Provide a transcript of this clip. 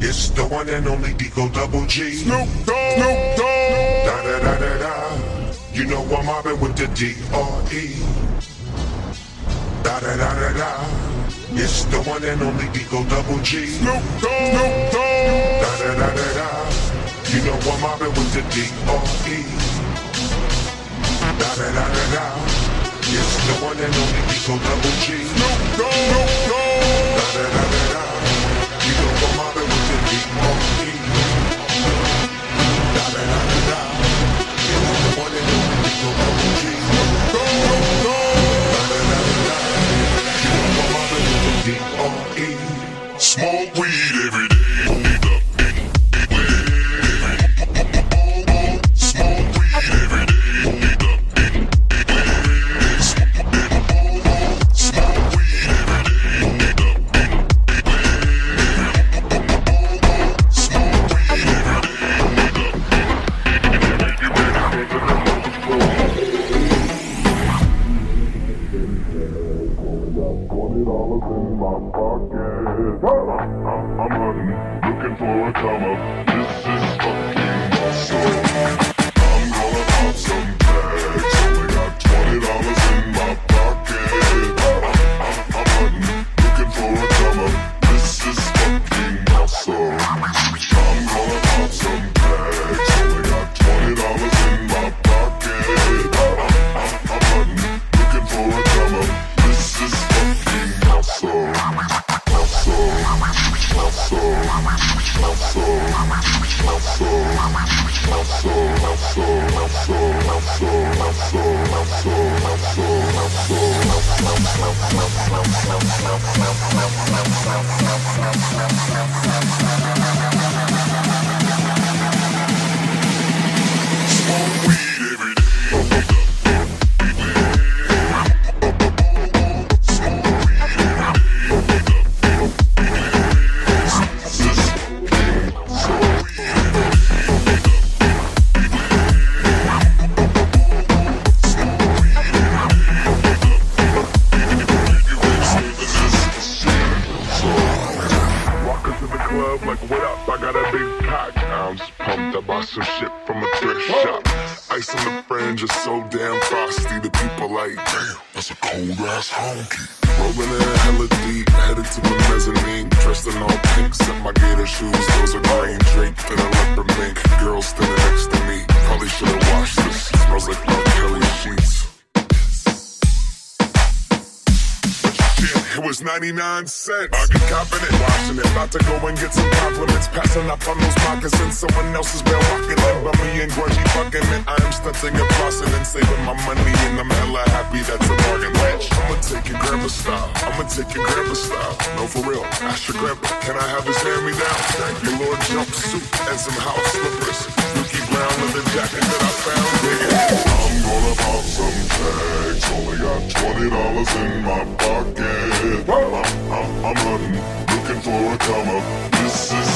It's the one and only Digo Double G. Snoop Dogg. Snoop Dogg. Da da da da da. You know I'm mobbing with the D.R.E. Da da da da da. It's the one and only Digo Double G. Snoop Dogg. Snoop Dogg. Da da da da da. You know I'm mobbing with the D.R.E. Da da da da da. It's the one and only Digo Double G. Snoop Dogg. Snoop Dogg. Da da da da da. You know I'm mobbing with the D.R.E. Da da da da da. It's the one and only Digo Double G. Snoop Dogg. Da da da da da. You know I'm mobbing with the D.R.E. Smoke weed every day. Smoke weed every day. Smoke weed every $20 in my pocket. I'm hunting, looking for a come up. This is fucking awesome. I'm gonna pop some bags. Only got $20 in my pocket. I'm hunting, looking for a come up. This is fucking awesome. I'm gonna pop some bags. Only got $20 in my pocket. I'm hunting, looking for a come up. This is fucking awesome. Smoke weed every day. Like, what up? I got a big pack. I'm pumped. I bought some shit from a thrift shop. Ice on the fringe is so damn frosty. The people like, damn, that's a cold ass honky. Rolling in hella deep, headed to the mezzanine. Dressed in all pink, set my gator shoes. Those are green, draped in a leopard mink. Girl standing next to me. Probably should've washed this. Smells like R. Kelly sheets. It was 99 cents. I get copping it, washing it. About to go and get some compliments. Passing up on those moccasins. Someone else has been walking in. But me and grudgy fucking it. I am stunting and flossing and saving my money. And I'm hella happy that's a bargain, bitch. I'ma take your grandma style. I'ma take your grandma style. No, for real. Ask your grandpa. Can I have his hand-me-down? Thank you, Lord jumpsuit and some house slippers. Dookie brown leather jacket that I found. I'm gonna pop some tags. Only got $20 in my pocket. I'm hunting, looking for a come up. This is